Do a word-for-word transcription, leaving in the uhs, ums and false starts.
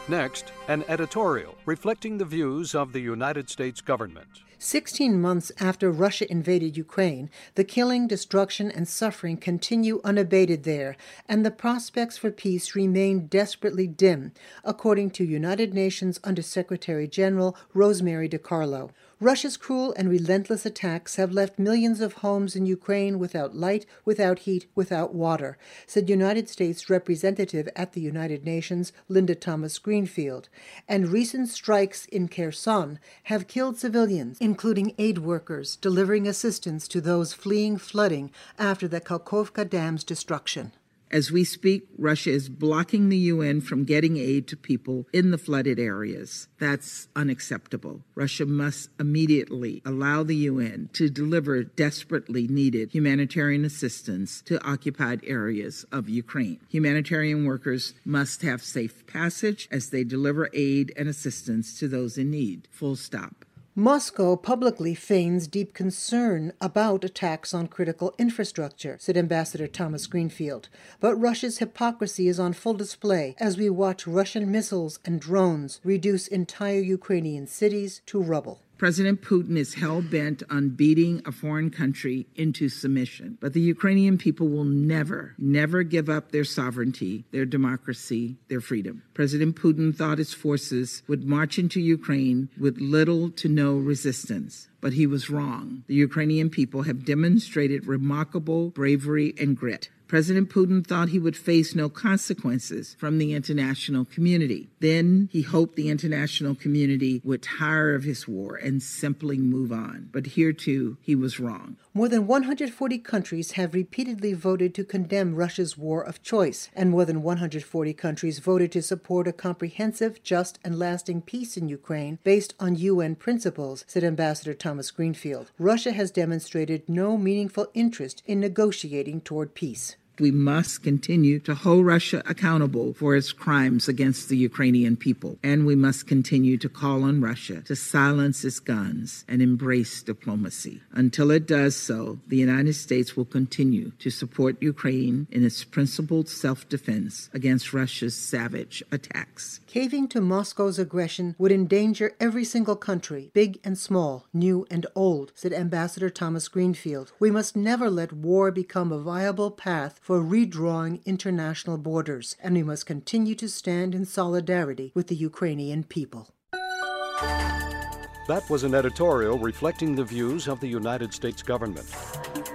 Next, an editorial reflecting the views of the United States government. Sixteen months after Russia invaded Ukraine, the killing, destruction, and suffering continue unabated there, and the prospects for peace remain desperately dim, according to United Nations Under-Secretary General Rosemary DiCarlo. Russia's cruel and relentless attacks have left millions of homes in Ukraine without light, without heat, without water, said United States Representative at the United Nations Linda Thomas-Greenfield. And recent strikes in Kherson have killed civilians, including aid workers delivering assistance to those fleeing flooding after the Kakhovka Dam's destruction. As we speak, Russia is blocking the U N from getting aid to people in the flooded areas. That's unacceptable. Russia must immediately allow the U N to deliver desperately needed humanitarian assistance to occupied areas of Ukraine. Humanitarian workers must have safe passage as they deliver aid and assistance to those in need. Full stop. Moscow publicly feigns deep concern about attacks on critical infrastructure, said Ambassador Thomas Greenfield. But Russia's hypocrisy is on full display as we watch Russian missiles and drones reduce entire Ukrainian cities to rubble. President Putin is hell-bent on beating a foreign country into submission. But the Ukrainian people will never, never give up their sovereignty, their democracy, their freedom. President Putin thought his forces would march into Ukraine with little to no resistance. But he was wrong. The Ukrainian people have demonstrated remarkable bravery and grit. President Putin thought he would face no consequences from the international community. Then he hoped the international community would tire of his war and simply move on. But here, too, he was wrong. More than one hundred forty countries have repeatedly voted to condemn Russia's war of choice, and more than one hundred forty countries voted to support a comprehensive, just, and lasting peace in Ukraine based on U N principles, said Ambassador Thomas Greenfield. Russia has demonstrated no meaningful interest in negotiating toward peace. We must continue to hold Russia accountable for its crimes against the Ukrainian people, and we must continue to call on Russia to silence its guns and embrace diplomacy. Until it does so, the United States will continue to support Ukraine in its principled self-defense against Russia's savage attacks. Caving to Moscow's aggression would endanger every single country, big and small, new and old, said Ambassador Thomas Greenfield. We must never let war become a viable path for redrawing international borders, and we must continue to stand in solidarity with the Ukrainian people. That was an editorial reflecting the views of the United States government.